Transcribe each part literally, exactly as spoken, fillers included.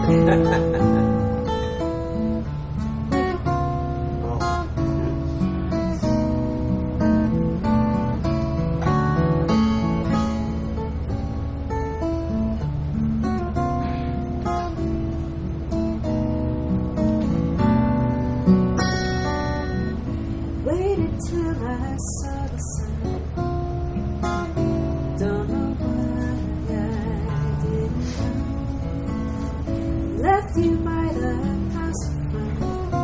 Waited till I saw the sun. Don't know why I didn't come. Left you by the house in front.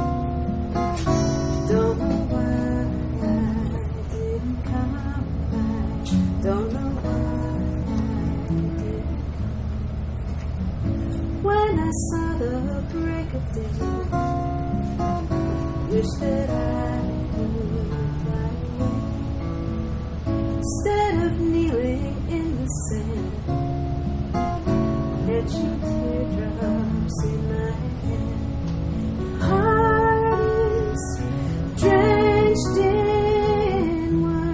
Don't know why I didn't come back. Don't know why I didn't. When I saw the break of day, wish that I instead of kneeling in the sand, let your teardrops in my hand. Heart is drenched in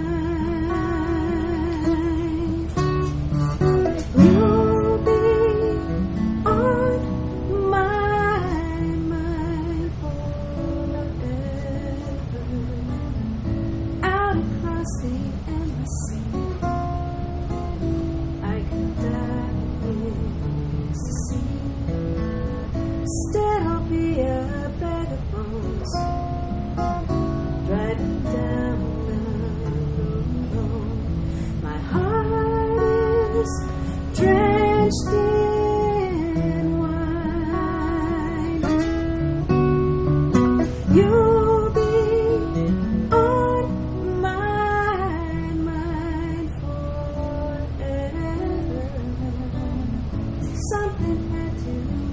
wine. You'll be on my mind forever. Out across the I could die in ecstasy. Instead I'll be a bag of bones, driving down the road. My heart is drenched in wine. You'll be on my mind forever. Something had to